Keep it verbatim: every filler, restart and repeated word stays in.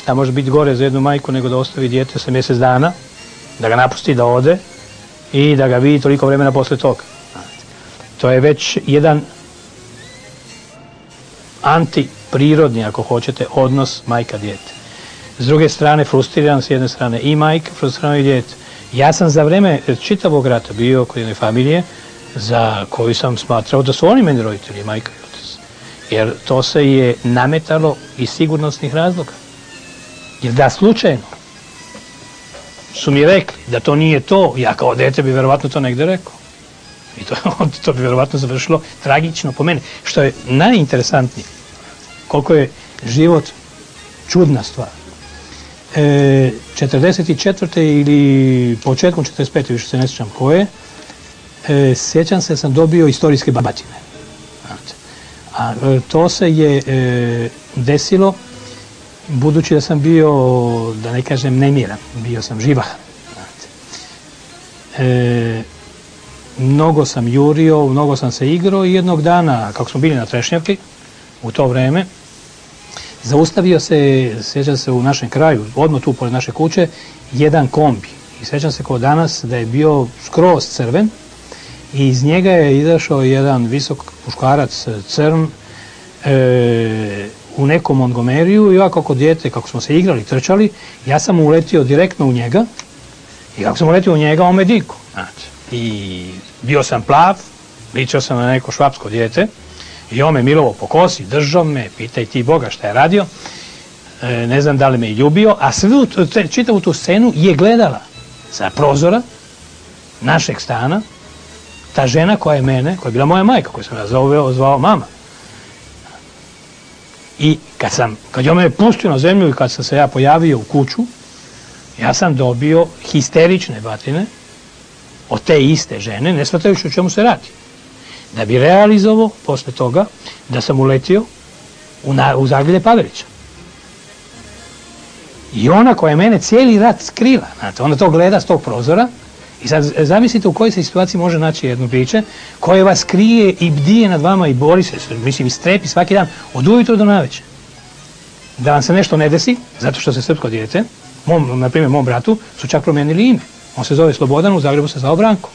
Da može biti gore za jednu majku nego da ostavi dijete sa mjesec dana, da ga napusti da ode i da ga vidi toliko vremena posle toga. To je već jedan antiprirodni, ako hoćete, odnos majka-dijete. S druge strane, frustriran s jedne strane i majka, frustrirano i dijete. Ja sam za vreme čitavog rata bio kod jedne familije za koju sam smatrao da su oni meni roditelji, majka i otac. Jer to se je nametalo iz sigurnosnih razloga. Jer da slučajno su mi rekli da to nije to, ja kao dete bi verovatno to negde rekao. I to, to bi verovatno završilo tragično po mene. Što je najinteresantnije, koliko je život čudna stvar. E, četrdeset četvrte ili početkom četrdeset pete više se ne sjećam koje, e, sjećam se da sam dobio istorijske batine. A e, to se je e, desilo budući da sam bio, da ne kažem nemiran, bio sam živahan. E, mnogo sam jurio, mnogo sam se igrao i jednog dana, kako smo bili na Trešnjevki u to vreme, zaustavio se, sjećam se u našem kraju, odmah tu pored naše kuće, jedan kombi. I sjećam se kao danas da je bio skroz crven i iz njega je izašao jedan visok muškarac crn e, u nekom Montgomeryu i ovako kod dijete, kako smo se igrali, trčali, ja sam uletio direktno u njega i kako sam uletio u njega, on me digo. I bio sam plav, ličio sam na neko švapsko dijete i on me milovo po kosi, držao me, pitaj ti Boga šta je radio, e, ne znam da li me i ljubio, a svu, čitavu tu scenu je gledala sa prozora našeg stana ta žena koja je mene, koja je bila moja majka, koju sam ja zvao, zvao mama. I kad sam, kad je on me pustio na zemlju i kad sam se ja pojavio u kuću, ja sam dobio histerične batine od te iste žene, ne shvatajući o čemu se radi. Da bi realizovao posle toga da sam uletio u, na, u Zagrlje Pavelića. I ona koja je mene cijeli rat skrila, znate, ona to gleda s tog prozora i sad zamislite u kojoj se situaciji može naći jedno biće koje vas krije i bdije nad vama i bori se, mislim, i strepi svaki dan od ujutro do naveče. Da vam se nešto ne desi, zato što se srpsko dijete, mom, na primjer mom bratu, su čak promijenili ime. On se zove Slobodan, u Zagrebu se zvao Branko.